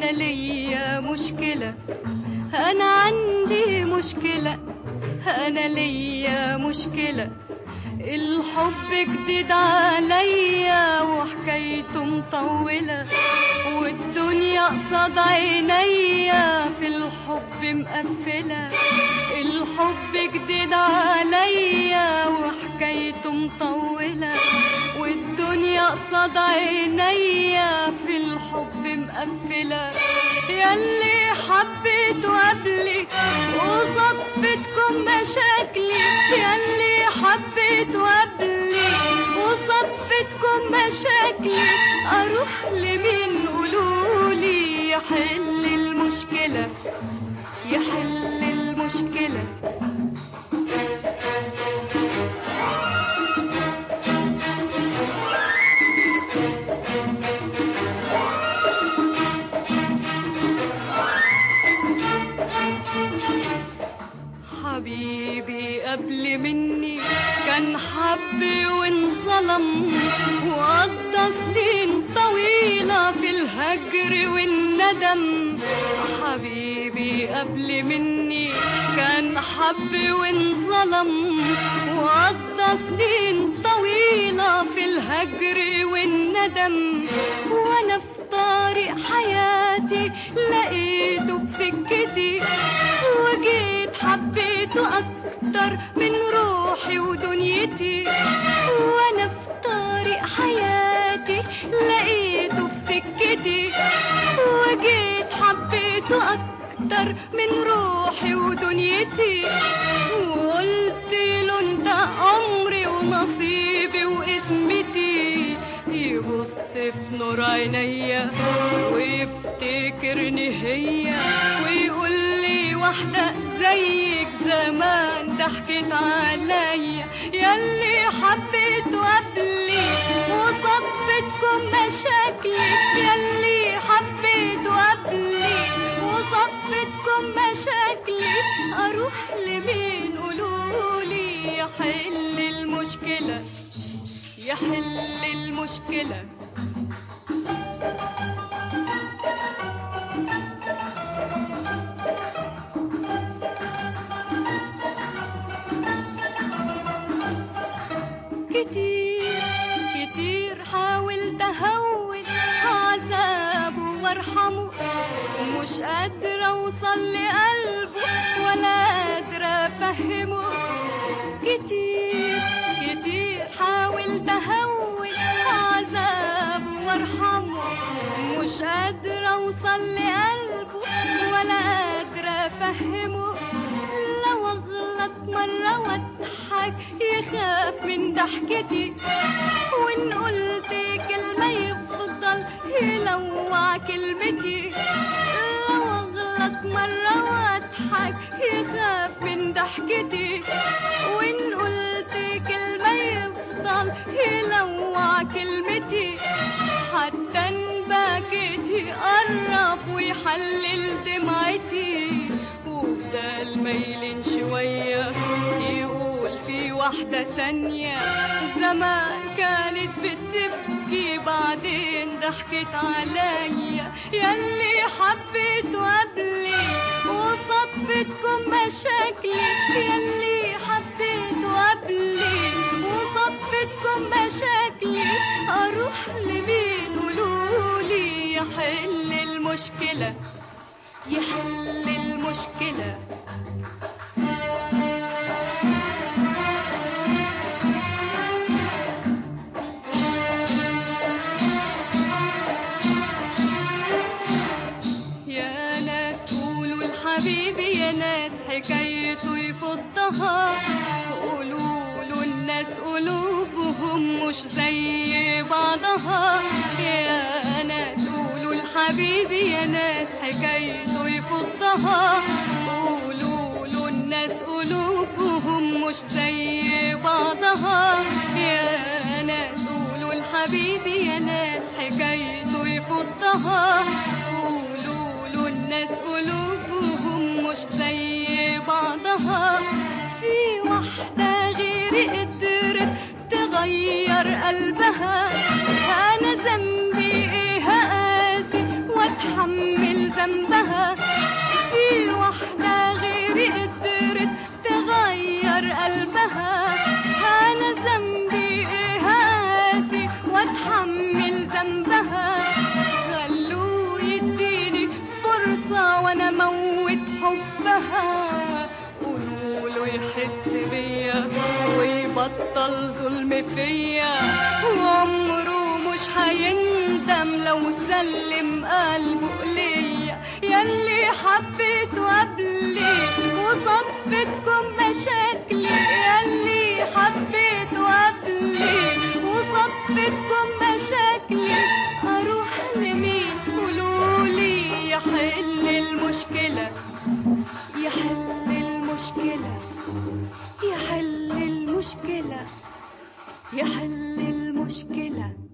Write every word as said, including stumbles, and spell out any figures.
أنا ليا مشكلة، أنا عندي مشكلة، أنا ليا مشكلة. الحب جديد عليا وحكايته مطولة، والدنيا قصاد عينيا في الحب مقفلة. الحب جديد عليا وحكايته مطولة، والدنيا قصاد عينيا في الحب مقفلة. ياللي حبيته قبلي وصدفتكم مشاكلي، ياللي حبيته قبلي وصدفتكم مشاكلي، اروح لمين قولولي يحل المشكلة، يحل المشكلة. حبيبي قبل مني كان حبي وانظلم، وقضى سنين طويلة في الهجر والندم. حبيبي قبل مني كان حبي وانظلم، وقضى سنين طويلة في الهجر والندم. وانا في طريق حياتي لقيته بسكتي، وجيت حبيته أكتر من روحي ودنيتي. وأنا في طريق حياتي لقيته في سكتي، وجيت حبيته أكتر من روحي ودنيتي. وقلت له أنت عمري ونصيبي واسمتي، يبص في نور عينيا ويفتكرني هي، ويقول لي واحدة زيك زمان ضحكت عليا. ياللي حبيته قبلي وصدفتكم مشاكلي، ياللي حبيته قبلي وصدفتكم مشاكلي، اروح لمين قولولي يحل المشكلة، يحل المشكلة. كتير كتير حاولت اهون عذابه وارحمه، مش قادرة اوصل لقلبه ولا قادرة افهمه. كتير كتير حاولت اهون عذابه وارحمه، مش قادرة اوصل لقلبه ولا قادرة افهمه. لو اغلط مرة واضحك يخاف من ضحكتي، وان قلت كلمة يفضل يلوع كلمتي. لو اغلط مرة واضحك يخاف من ضحكتي، وان قلت كلمة يفضل يلوع كلمتي. حتى ان بكيت يقرب ويحلل دمعتي، وبدال ما يلين شوية يقول في واحدة تانية زمان كانت بتبكي بعدين ضحكت عليا. ياللي حبيته قبلي وصدفتكم مشاكلي، ياللي حبيته قبلي وصدفتكم مشاكلي، اروح لمين قولولي يحل المشكلة، يحل المشكلة. يا ناس قولوا لحبيبي يا ناس حكايته يفضها، قولوا له الناس قلوبهم مش زي بعضها. يا ناس قولوا لحبيبي يا ناس حكايته يفضها، قولوا له الناس قلوبهم مش زي بعضها. يا ناس قولوا لحبيبي يا ناس حكايته يفضها، قولوا له الناس قلوبهم مش زي بعضها. في واحدة غيري قدرت تغير قلبها، أنا ذنبي إيه أقاسي وأتحمل يحس بيا ويبطل ظلم فيا، وعمره مش هيندم لو سلم قلبه ليا. ياللي حبيته قبلي وصدفتكم مشاكلي، ياللي حبيته قبلي وصدفتكم مشاكلي، اروح لمين قولولي يحل المشكلة، يحل المشكلة، يحل المشكلة، يحل المشكلة.